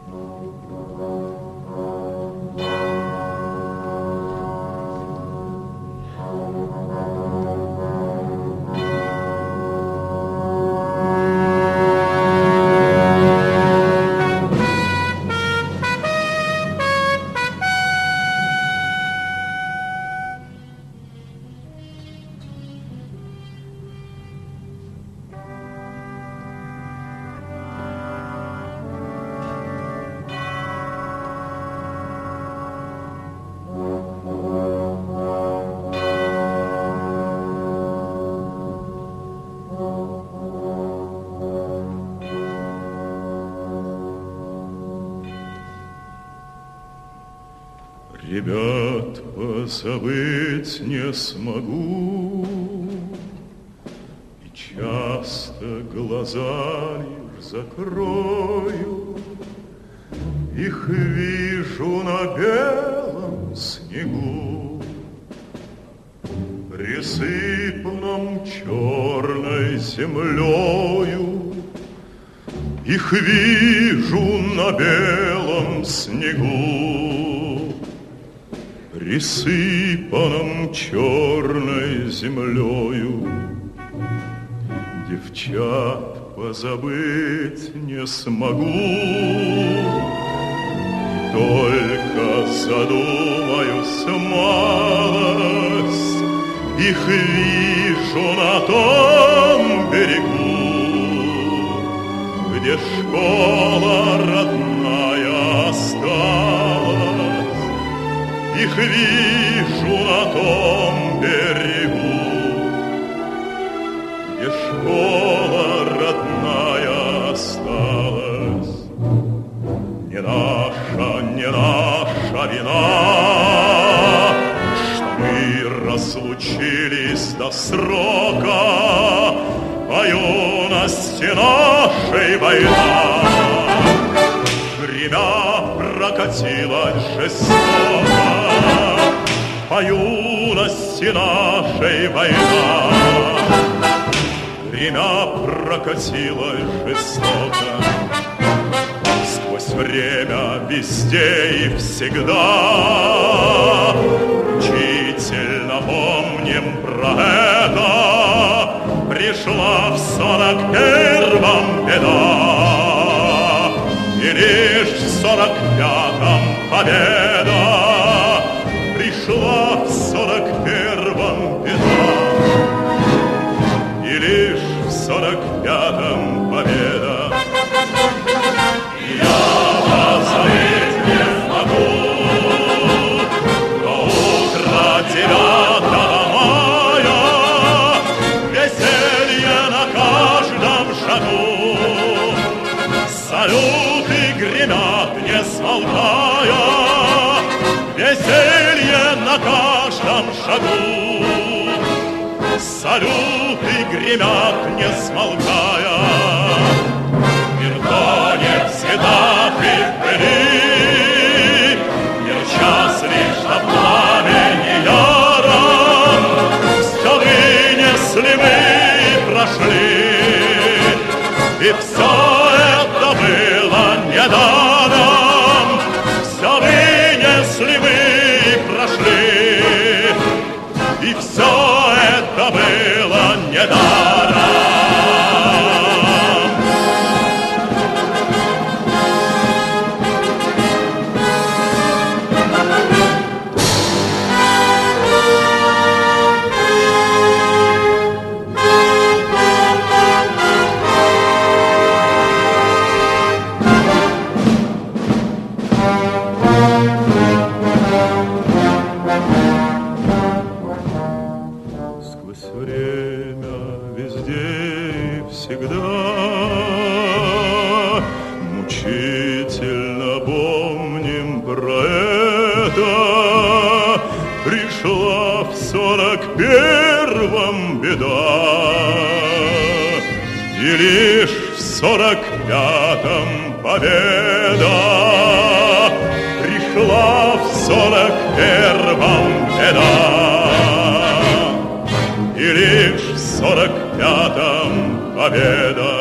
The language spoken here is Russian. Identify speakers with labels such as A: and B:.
A: Ребят позабыть не смогу, и часто глаза лишь закрою, их вижу на белом снегу, присыпанном черной землею. Их вижу на белом снегу, присыпанном черной землею. Девчат позабыть не смогу, только задумаюсь малость, их вижу на том берегу, где школа родная осталась. Их вижу на том берегу, где школа родная осталась. Не наша вина, что мы разлучились до срока, по юности нашей война гремя прокатилась жестоко. По юности нашей война гремя прокатилась жестоко. Сквозь время везде и всегда мучительно помним про это. Пришла в 41-м беда, и лишь в 45-м победа. Пришла в 41-м беда, и лишь в 45-м победа. Я позабыть не смогу до утра 9 мая, веселье на каждом шагу, салюты гремят не смолкая, веселье на каждом шагу, салюты гремят не смолкая. Мир тонет в цветах и в пыли, мир счастлив, что в пламени яром все вынесли мы и прошли, и все это было недаром. Все вынесли мы и прошли, и все это было недаром. Время везде и всегда мучительно помним про это. Пришла в 41-м беда, и лишь в 45-м победа. Пришла в 41-м беда, и лишь в 45-м победа.